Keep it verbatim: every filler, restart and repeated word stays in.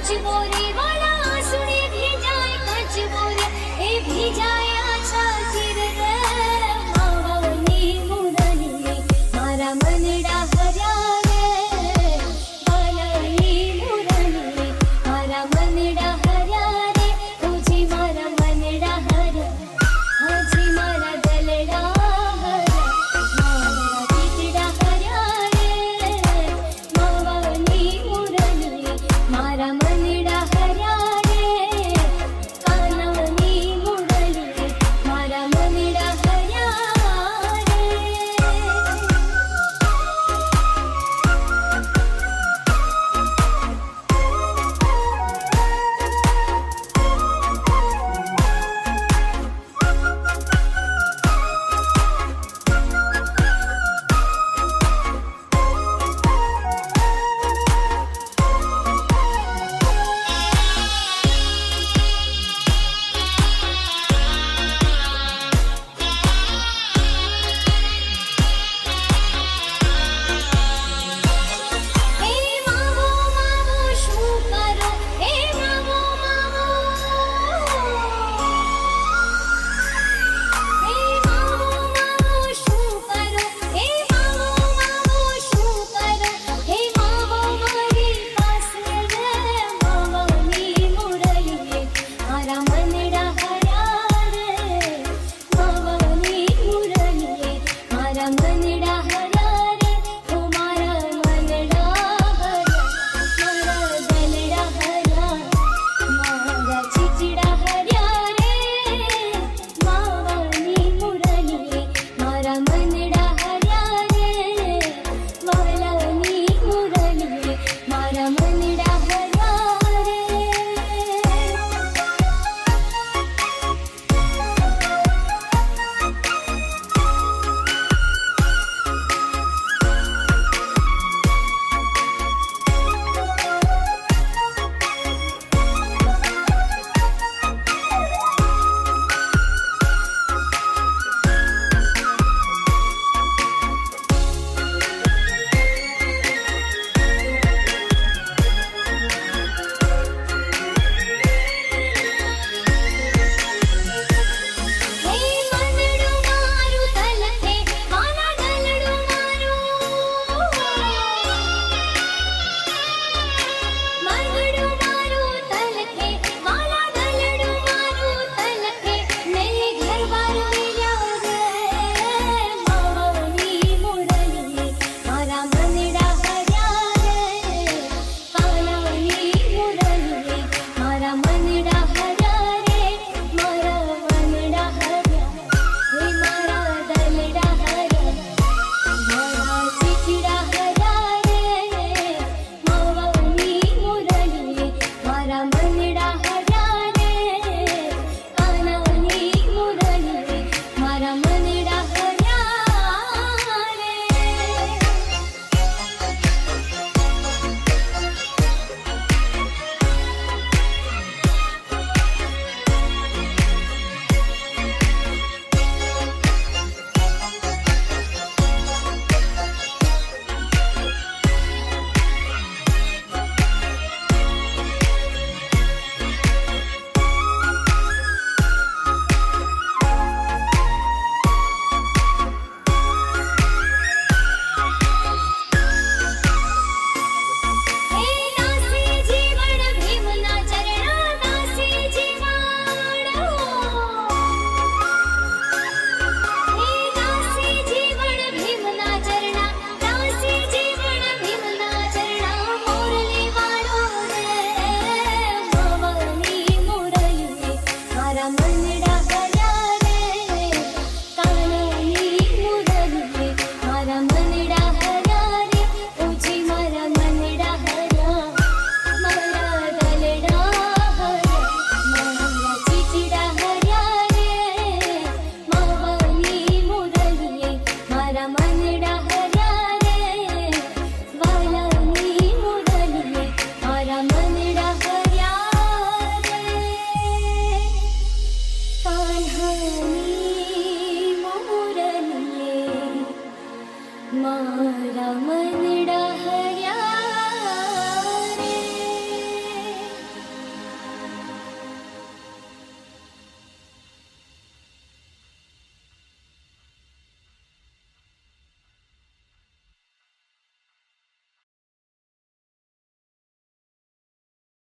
कच बोरे वाला सुने भी जाए कच बोरे ए भी जाए आशा सिर रे मावनी मुरली मारा मनडा हर्या रे वालनी मुरली मारा मनडा हर्या रे तुझी मारा मनडा हर्या हाजी मारा दलडा हर्या मारा चितडा हर्या रे मावनी मुरली मारा मनडा हर्या रे कानवनी मुरली मारा मनडा हर्या रे। ए मावो मावो शू करो ए मावो मावो ए मावो मावो शू करो ए मावो मावो शू करो हे मावो मारी पास रे मावनी मुरली मारा मनडा हर्या रे मावनी मुरली मारा मनडा हर्या रे ओ मारा मनडा हर्या मारा दलडा हर्या मारा चिचडा हर्या रे मावनी मुरली मारा मनडा हर्या रे वालनी मुरली मारा मन